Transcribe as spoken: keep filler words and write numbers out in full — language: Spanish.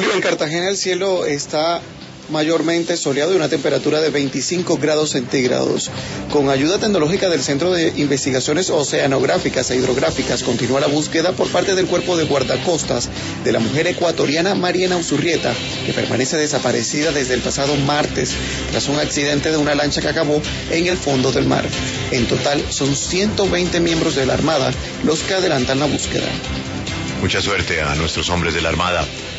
En Cartagena el cielo está mayormente soleado y una temperatura de veinticinco grados centígrados. Con ayuda tecnológica del Centro de Investigaciones Oceanográficas e Hidrográficas, continúa la búsqueda por parte del Cuerpo de Guardacostas de la mujer ecuatoriana Mariana Usurrieta, que permanece desaparecida desde el pasado martes tras un accidente de una lancha que acabó en el fondo del mar. En total son ciento veinte miembros de la Armada los que adelantan la búsqueda. Mucha suerte a nuestros hombres de la Armada.